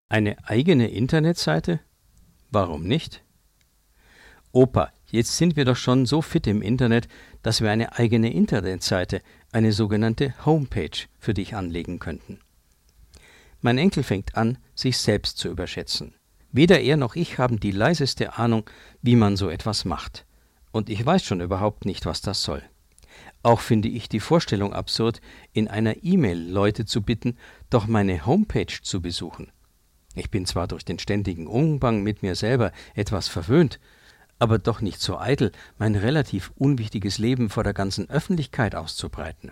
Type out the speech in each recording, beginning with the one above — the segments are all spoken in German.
Eine eigene Internetseite? Warum nicht? Opa, jetzt sind wir doch schon so fit im Internet, dass wir eine eigene Internetseite, eine sogenannte Homepage, für dich anlegen könnten. Mein Enkel fängt an, sich selbst zu überschätzen. Weder er noch ich haben die leiseste Ahnung, wie man so etwas macht. Und ich weiß schon überhaupt nicht, was das soll. Auch finde ich die Vorstellung absurd, in einer E-Mail Leute zu bitten, doch meine Homepage zu besuchen. Ich bin zwar durch den ständigen Umgang mit mir selber etwas verwöhnt, aber doch nicht so eitel, mein relativ unwichtiges Leben vor der ganzen Öffentlichkeit auszubreiten.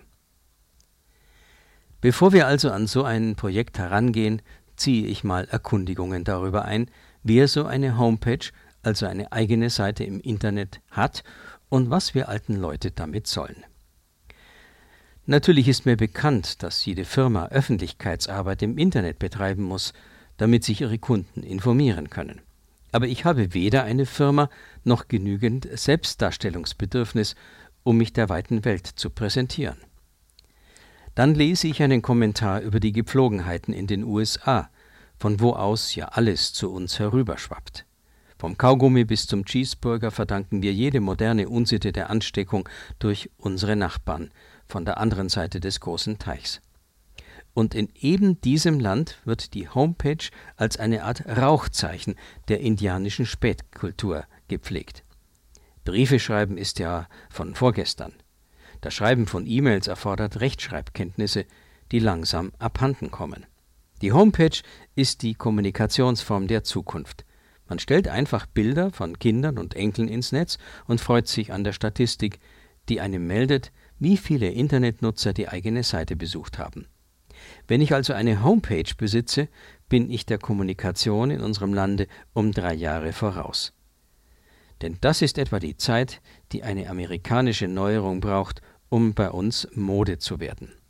Bevor wir also an so ein Projekt herangehen, ziehe ich mal Erkundigungen darüber ein, wer so eine Homepage, also eine eigene Seite im Internet, hat und was wir alten Leute damit sollen. Natürlich ist mir bekannt, dass jede Firma Öffentlichkeitsarbeit im Internet betreiben muss, damit sich ihre Kunden informieren können. Aber ich habe weder eine Firma noch genügend Selbstdarstellungsbedürfnis, um mich der weiten Welt zu präsentieren. Dann lese ich einen Kommentar über die Gepflogenheiten in den USA, von wo aus ja alles zu uns herüberschwappt. Vom Kaugummi bis zum Cheeseburger verdanken wir jede moderne Unsitte der Ansteckung durch unsere Nachbarn von der anderen Seite des großen Teichs. Und in eben diesem Land wird die Homepage als eine Art Rauchzeichen der indianischen Spätkultur gepflegt. Briefe schreiben ist ja von vorgestern. Das Schreiben von E-Mails erfordert Rechtschreibkenntnisse, die langsam abhanden kommen. Die Homepage ist die Kommunikationsform der Zukunft. Man stellt einfach Bilder von Kindern und Enkeln ins Netz und freut sich an der Statistik, die einem meldet, wie viele Internetnutzer die eigene Seite besucht haben. Wenn ich also eine Homepage besitze, bin ich der Kommunikation in unserem Lande um 3 Jahre voraus. Denn das ist etwa die Zeit, die eine amerikanische Neuerung braucht, um bei uns Mode zu werden.